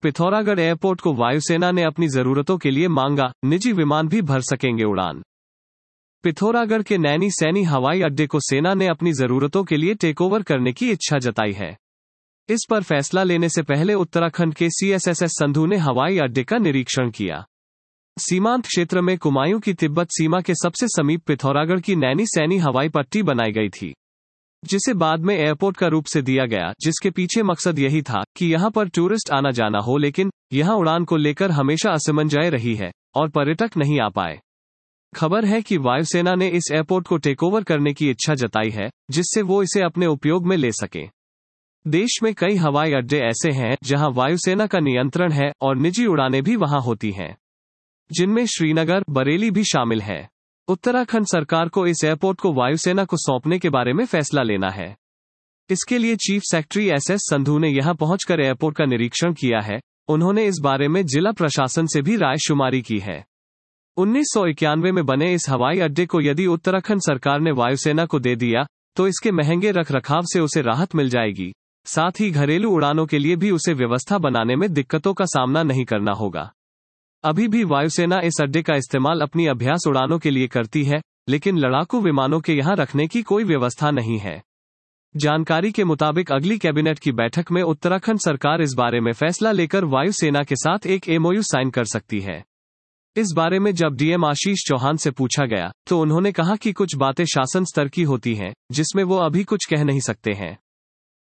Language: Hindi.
पिथौरागढ़ एयरपोर्ट को वायुसेना ने अपनी जरूरतों के लिए मांगा, निजी विमान भी भर सकेंगे उड़ान। पिथौरागढ़ के नैनी सैनी हवाई अड्डे को सेना ने अपनी जरूरतों के लिए टेकओवर करने की इच्छा जताई है। इस पर फैसला लेने से पहले उत्तराखंड के CSSS संधू ने हवाई अड्डे का निरीक्षण किया। सीमांत क्षेत्र में कुमायूं की तिब्बत सीमा के सबसे समीप पिथौरागढ़ की नैनी सैनी हवाई पट्टी बनाई गई थी, जिसे बाद में एयरपोर्ट का रूप से दिया गया, जिसके पीछे मकसद यही था कि यहां पर टूरिस्ट आना जाना हो, लेकिन यहां उड़ान को लेकर हमेशा असमंजस रही है और पर्यटक नहीं आ पाए। खबर है कि वायुसेना ने इस एयरपोर्ट को टेकओवर करने की इच्छा जताई है, जिससे वो इसे अपने उपयोग में ले सके। देश में कई हवाई अड्डे ऐसे हैं जहां वायुसेना का नियंत्रण है और निजी उड़ानें भी वहां होती हैं, जिनमें श्रीनगर, बरेली भी शामिल है। उत्तराखंड सरकार को इस एयरपोर्ट को वायुसेना को सौंपने के बारे में फैसला लेना है। इसके लिए चीफ सेक्रेटरी SS संधू ने यहां पहुंचकर एयरपोर्ट का निरीक्षण किया है। उन्होंने इस बारे में जिला प्रशासन से भी राय शुमारी की है। 1991 में बने इस हवाई अड्डे को यदि उत्तराखंड सरकार ने वायुसेना को दे दिया तो इसके महंगे रखरखाव से उसे राहत मिल जाएगी, साथ ही घरेलू उड़ानों के लिए भी उसे व्यवस्था बनाने में दिक्कतों का सामना नहीं करना होगा। अभी भी वायुसेना इस अड्डे का इस्तेमाल अपनी अभ्यास उड़ानों के लिए करती है, लेकिन लड़ाकू विमानों के यहां रखने की कोई व्यवस्था नहीं है। जानकारी के मुताबिक अगली कैबिनेट की बैठक में उत्तराखंड सरकार इस बारे में फैसला लेकर वायुसेना के साथ एक MOU साइन कर सकती है। इस बारे में जब DM आशीष चौहान से पूछा गया तो उन्होंने कहा कि कुछ बातें शासन स्तर की होती हैं, जिसमें वो अभी कुछ कह नहीं सकते हैं।